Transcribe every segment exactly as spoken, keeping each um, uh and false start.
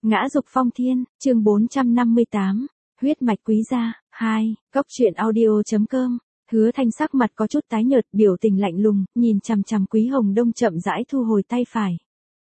Ngã dục phong thiên, chương bốn trăm năm mươi tám, huyết mạch quý gia, hai, góc truyện audio chấm com. Hứa Thanh sắc mặt có chút tái nhợt, biểu tình lạnh lùng, nhìn chằm chằm Quý Hồng Đông chậm rãi thu hồi tay phải.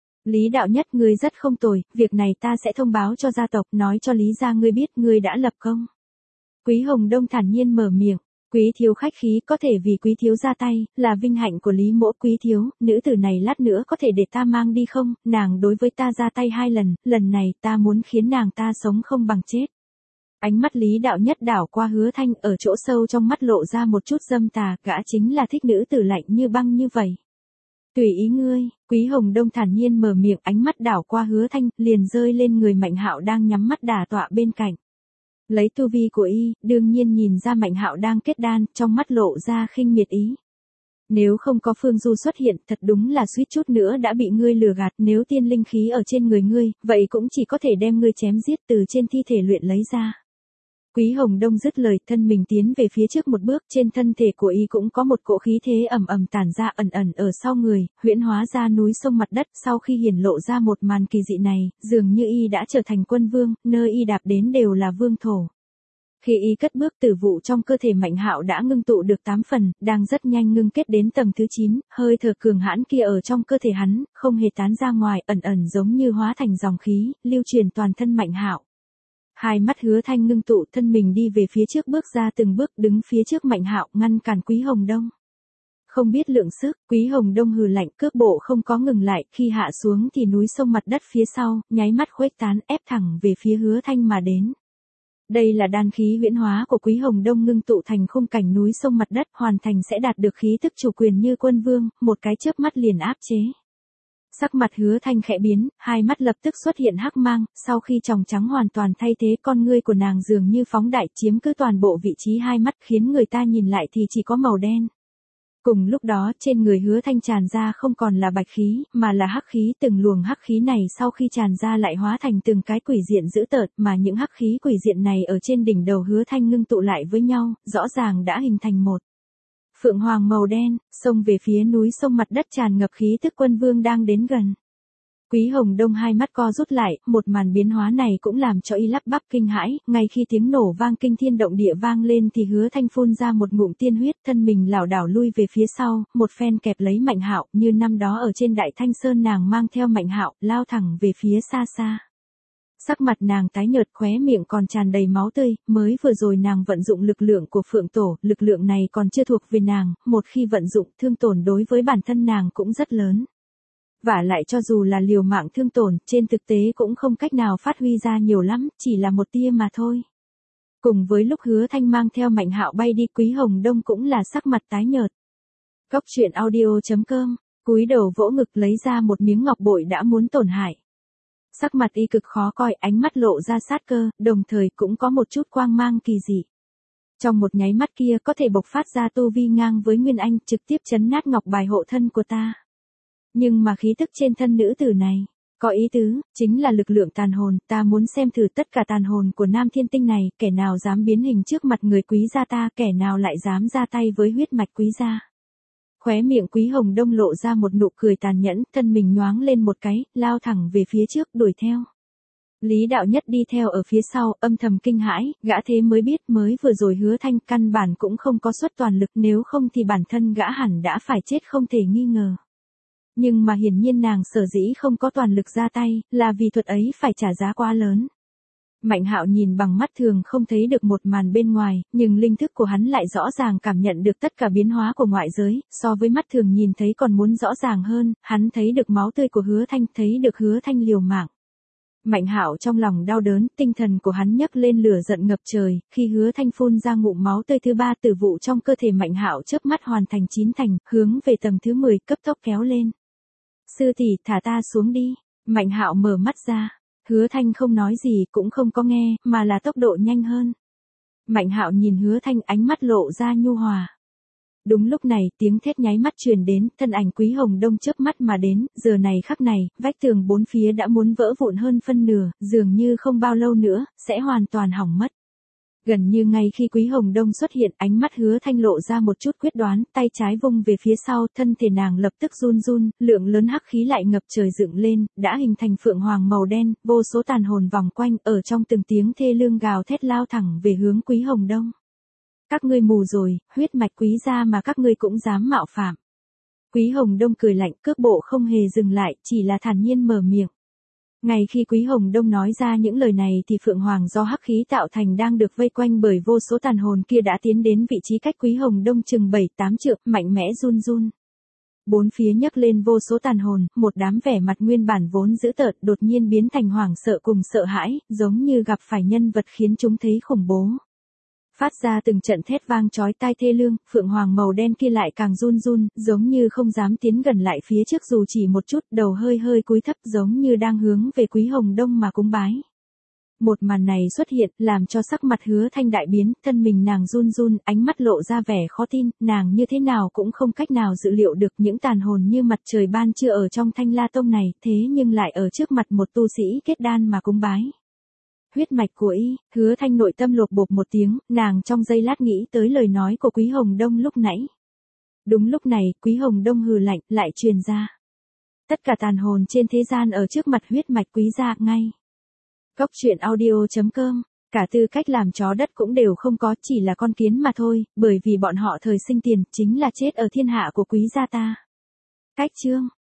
Lý đạo nhất, ngươi rất không tồi, việc này ta sẽ thông báo cho gia tộc, nói cho Lý gia ngươi biết ngươi đã lập công. Quý Hồng Đông thản nhiên mở miệng. Quý thiếu khách khí, có thể vì quý thiếu ra tay, là vinh hạnh của Lý mỗ. Quý thiếu, nữ tử này lát nữa có thể để ta mang đi không? Nàng đối với ta ra tay hai lần, lần này ta muốn khiến nàng ta sống không bằng chết. Ánh mắt Lý đạo nhất đảo qua Hứa Thanh, ở chỗ sâu trong mắt lộ ra một chút dâm tà, gã chính là thích nữ tử lạnh như băng như vậy. Tùy ý ngươi. Quý Hồng Đông thản nhiên mở miệng, ánh mắt đảo qua Hứa Thanh, liền rơi lên người Mạnh Hạo đang nhắm mắt đả tọa bên cạnh. Lấy tu vi của y, đương nhiên nhìn ra Mạnh Hạo đang kết đan, trong mắt lộ ra khinh miệt ý. Nếu không có Phương Du xuất hiện, thật đúng là suýt chút nữa đã bị ngươi lừa gạt, nếu tiên linh khí ở trên người ngươi, vậy cũng chỉ có thể đem ngươi chém giết từ trên thi thể luyện lấy ra. Quý Hồng Đông dứt lời, thân mình tiến về phía trước một bước, trên thân thể của y cũng có một cỗ khí thế ầm ầm tản ra ẩn ẩn ở sau người, huyễn hóa ra núi sông mặt đất. Sau khi hiển lộ ra một màn kỳ dị này, dường như y đã trở thành quân vương, nơi y đạp đến đều là vương thổ. Khi y cất bước, tử vụ trong cơ thể Mạnh Hạo đã ngưng tụ được tám phần, đang rất nhanh ngưng kết đến tầng thứ chín, hơi thở cường hãn kia ở trong cơ thể hắn, không hề tán ra ngoài, ẩn ẩn giống như hóa thành dòng khí, lưu truyền toàn thân Mạnh Hạo. Hai mắt Hứa Thanh ngưng tụ, thân mình đi về phía trước bước ra từng bước, đứng phía trước Mạnh Hạo, ngăn cản Quý Hồng Đông. Không biết lượng sức, Quý Hồng Đông hừ lạnh, cước bộ không có ngừng lại, khi hạ xuống thì núi sông mặt đất phía sau, nháy mắt khuếch tán, ép thẳng về phía Hứa Thanh mà đến. Đây là đan khí huyễn hóa của Quý Hồng Đông ngưng tụ thành khung cảnh núi sông mặt đất, hoàn thành sẽ đạt được khí tức chủ quyền như quân vương, một cái chớp mắt liền áp chế. Sắc mặt Hứa Thanh khẽ biến, hai mắt lập tức xuất hiện hắc mang, sau khi tròng trắng hoàn toàn thay thế, con ngươi của nàng dường như phóng đại, chiếm cứ toàn bộ vị trí hai mắt, khiến người ta nhìn lại thì chỉ có màu đen. Cùng lúc đó, trên người Hứa Thanh tràn ra không còn là bạch khí, mà là hắc khí, từng luồng hắc khí này sau khi tràn ra lại hóa thành từng cái quỷ diện dữ tợn, mà những hắc khí quỷ diện này ở trên đỉnh đầu Hứa Thanh ngưng tụ lại với nhau, rõ ràng đã hình thành một phượng hoàng màu đen, xông về phía núi sông mặt đất tràn ngập khí tức quân vương đang đến gần. Quý Hồng Đông hai mắt co rút lại, một màn biến hóa này cũng làm cho y lắp bắp kinh hãi, ngay khi tiếng nổ vang kinh thiên động địa vang lên thì Hứa Thanh phun ra một ngụm tiên huyết, thân mình lảo đảo lui về phía sau, một phen kẹp lấy Mạnh Hạo, như năm đó ở trên Đại Thanh Sơn nàng mang theo Mạnh Hạo, lao thẳng về phía xa xa. Sắc mặt nàng tái nhợt, khóe miệng còn tràn đầy máu tươi, mới vừa rồi nàng vận dụng lực lượng của Phượng Tổ, lực lượng này còn chưa thuộc về nàng, một khi vận dụng, thương tổn đối với bản thân nàng cũng rất lớn. Vả lại cho dù là liều mạng thương tổn, trên thực tế cũng không cách nào phát huy ra nhiều lắm, chỉ là một tia mà thôi. Cùng với lúc Hứa Thanh mang theo Mạnh Hạo bay đi, Quý Hồng Đông cũng là sắc mặt tái nhợt. Góc truyện audio chấm com, cúi đầu vỗ ngực lấy ra một miếng ngọc bội đã muốn tổn hại. Sắc mặt y cực khó coi, ánh mắt lộ ra sát cơ, đồng thời cũng có một chút quang mang kỳ dị. Trong một nháy mắt kia có thể bộc phát ra tu vi ngang với Nguyên Anh, trực tiếp chấn nát ngọc bài hộ thân của ta. Nhưng mà khí tức trên thân nữ tử này, có ý tứ, chính là lực lượng tàn hồn, ta muốn xem thử tất cả tàn hồn của Nam Thiên Tinh này, kẻ nào dám biến hình trước mặt người Quý gia ta, kẻ nào lại dám ra tay với huyết mạch Quý gia. Khóe miệng Quý Hồng Đông lộ ra một nụ cười tàn nhẫn, thân mình nhoáng lên một cái, lao thẳng về phía trước, đuổi theo. Lý đạo nhất đi theo ở phía sau, âm thầm kinh hãi, gã thế mới biết mới vừa rồi Hứa Thanh căn bản cũng không có xuất toàn lực, nếu không thì bản thân gã hẳn đã phải chết không thể nghi ngờ. Nhưng mà hiển nhiên nàng sở dĩ không có toàn lực ra tay, là vì thuật ấy phải trả giá quá lớn. Mạnh Hạo nhìn bằng mắt thường không thấy được một màn bên ngoài, nhưng linh thức của hắn lại rõ ràng cảm nhận được tất cả biến hóa của ngoại giới, so với mắt thường nhìn thấy còn muốn rõ ràng hơn, hắn thấy được máu tươi của Hứa Thanh, thấy được Hứa Thanh liều mạng. Mạnh Hạo trong lòng đau đớn, tinh thần của hắn nhấc lên lửa giận ngập trời, khi Hứa Thanh phun ra ngụm máu tươi thứ ba, tử vụ trong cơ thể Mạnh Hạo chớp mắt hoàn thành chín thành, hướng về tầng thứ mười cấp tốc kéo lên. Sư tỷ, thả ta xuống đi. Mạnh Hạo mở mắt ra. Hứa Thanh không nói gì, cũng không có nghe, mà là tốc độ nhanh hơn. Mạnh Hạo nhìn Hứa Thanh, ánh mắt lộ ra nhu hòa. Đúng lúc này, tiếng thét nháy mắt truyền đến, thân ảnh Quý Hồng Đông chớp mắt mà đến, giờ này khắc này, vách tường bốn phía đã muốn vỡ vụn hơn phân nửa, dường như không bao lâu nữa, sẽ hoàn toàn hỏng mất. Gần như ngay khi Quý Hồng Đông xuất hiện, ánh mắt Hứa Thanh lộ ra một chút quyết đoán, tay trái vung về phía sau, thân thể nàng lập tức run run, lượng lớn hắc khí lại ngập trời dựng lên, đã hình thành phượng hoàng màu đen, vô số tàn hồn vòng quanh, ở trong từng tiếng thê lương gào thét lao thẳng về hướng Quý Hồng Đông. Các ngươi mù rồi, huyết mạch Quý gia mà các ngươi cũng dám mạo phạm. Quý Hồng Đông cười lạnh, cước bộ không hề dừng lại, chỉ là thản nhiên mở miệng. Ngay khi Quý Hồng Đông nói ra những lời này thì Phượng Hoàng do hắc khí tạo thành đang được vây quanh bởi vô số tàn hồn kia đã tiến đến vị trí cách Quý Hồng Đông chừng bảy tám trượng, mạnh mẽ run run. Bốn phía nhấc lên vô số tàn hồn, một đám vẻ mặt nguyên bản vốn dữ tợn đột nhiên biến thành hoảng sợ cùng sợ hãi, giống như gặp phải nhân vật khiến chúng thấy khủng bố. Phát ra từng trận thét vang chói tai thê lương, Phượng Hoàng màu đen kia lại càng run run, giống như không dám tiến gần lại phía trước dù chỉ một chút, đầu hơi hơi cúi thấp giống như đang hướng về Quý Hồng Đông mà cúng bái. Một màn này xuất hiện, làm cho sắc mặt Hứa Thanh đại biến, thân mình nàng run run, ánh mắt lộ ra vẻ khó tin, nàng như thế nào cũng không cách nào dự liệu được những tàn hồn như mặt trời ban trưa ở trong Thanh La Tông này, thế nhưng lại ở trước mặt một tu sĩ kết đan mà cúng bái. Huyết mạch của y, Hứa Thanh nội tâm lột bột một tiếng, nàng trong giây lát nghĩ tới lời nói của Quý Hồng Đông lúc nãy. Đúng lúc này, Quý Hồng Đông hừ lạnh, lại truyền ra. Tất cả tàn hồn trên thế gian ở trước mặt huyết mạch Quý gia ngay. Góc truyện audio chấm com, cả tư cách làm chó đất cũng đều không có, chỉ là con kiến mà thôi, bởi vì bọn họ thời sinh tiền, chính là chết ở thiên hạ của Quý gia ta. Cách chương